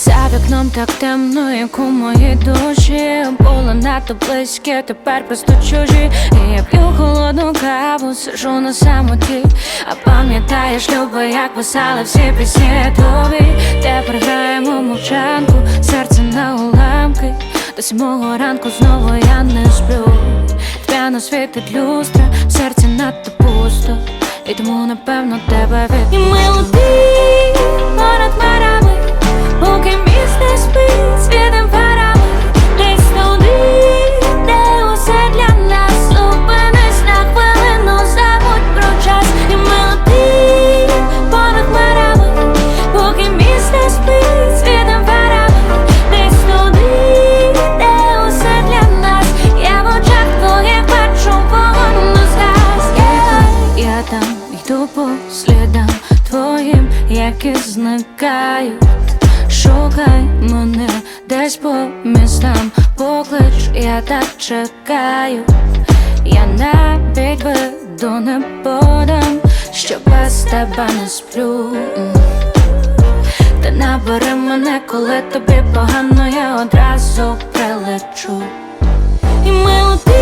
За вікном так темно, як у моїй душі. Було надто близьке, тепер просто чужі. І я п'ю холодну каву, сижу на самоті. А пам'ятаєш, любо, як писали всі пісні тобі. Тепер граємо мовчанку, серце на уламки. До 7 ранку знову я не сплю. П'яно світить люстра, в серці надто пусто. І тому, напевно, тебе від. І ми летим понад хмарами, поки міст не спить, світим фарами. Десь туди, де усе для нас. Зупинись на хвилину, забудь про час. І ми летим понад хмарами, поки міст не спить, світим фарами. Десь туди, де усе для нас. Я в очах твоїх бачу вогонь на згас. Я там йду по слідам твоїм, які зникають. Шукай мене десь по містам, поклич, я так чекаю. Я навіть виду не подам, що без тебе не сплю. Ти набери мене, коли тобі погано, я одразу прилечу. І ми